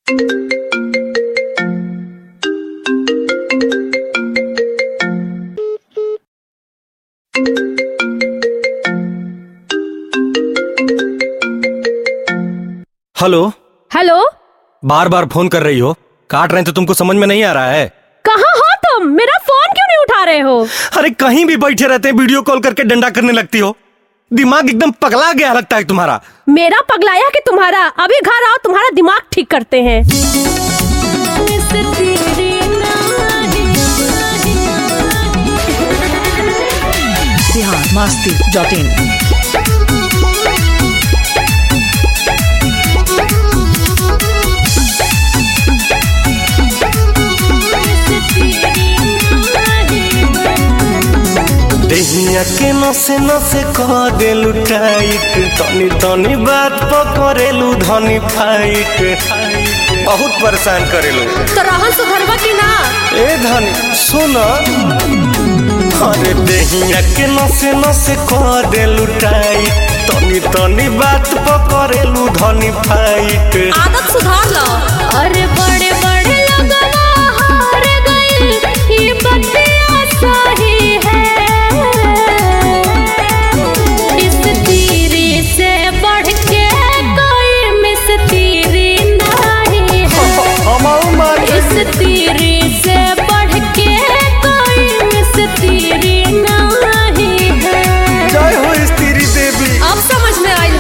Hello hello. बार बार phone कर रही हो, काट रहे हैं तो तुमको समझ में नहीं आ रहा है? कहाँ हो तुम? मेरा फोन क्यों नहीं उठा रहे हो? अरे कहीं भी बैठे रहते हैं, वीडियो कॉल करके डंडा करने लगती हो। दिमाग एकदम पगला गया लगता है तुम्हारा। मेरा पगलाया कि तुम्हारा? अभी घर आओ, तुम्हारा दिमाग ठीक करते हैं। biharmasti.in देहिया के नसे नसे कह देलू टाइट, तनी तनी बात पकड़ेलू धनी फाइट। बहुत परेशान करेलू। तो रहन सुधरवा की ना? ए धनी सुन, अरे देहिया के नसे नसे कह देलू टाइट, तनी तनी बात पकड़ेलू धनी फाइट। आदत सुधार लो। अरे बड़े बड़े लगवा हार गई, ये बतिया सही है। इस तीरी से बढ़ के कोई मिस्त्री नहीं है। इस तीरी से बढ़ के कोई मिस्त्री नहीं है। जय हो स्त्री देवी। अब समझ में आई?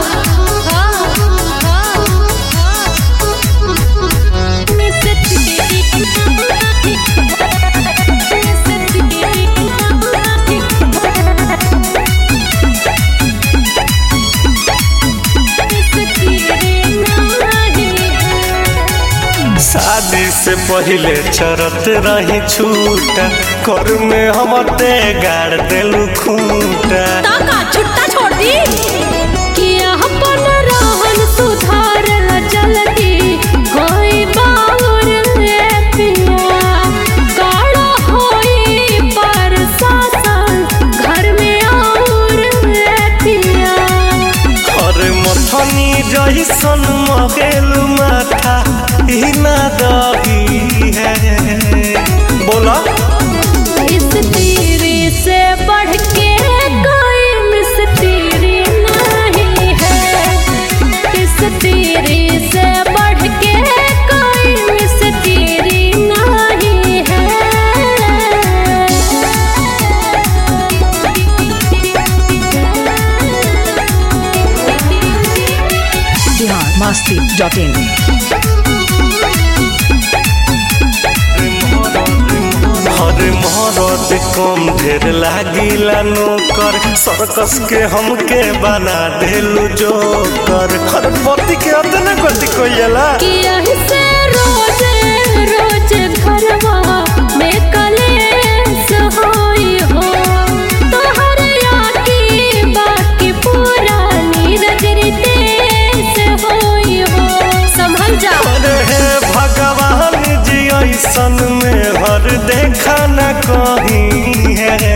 शादी से पहले चरत रही छूटा, कर में हम ते गाड़ देलू खूंटा। ताका छुट्टा छोड़ दी कि अपन रहन सुधार जल्दी होई बाउर रे पिया। गाड़ा होई पर शासन घर में आउर रे पिया। अरे मथनी जैसन मगेलू माथा ही ना दही है। बोला इस तीरी से बढ़ के कोई मिस्त्री नहीं है। इस तीरी से बढ़ के कोई मिस्त्री नहीं है। biharmasti.in हरे मरद कम ढेर लागिला नौकर, सर्कस के हमके बना देलू जोकर। हर पति के अदना गति कोइला कि यहीं से रोज रोज घरवा में कलेश होई हो। तोहर याकी बाकी पुरानी रजरीते से होई हो। संभल जा। अरे हे भगवान जी, ऐसन में हर देखा न कहीं है।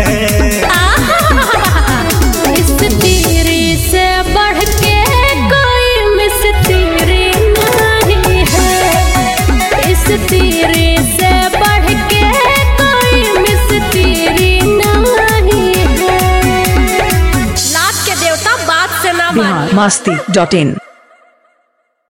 इस तीरी से बढ़ के कोई मिस्त्री नहीं है। इस तीरी से बढ़ के कोई मिस्त्री नहीं है। लात के देवता बात से ना माने। biharmasti.in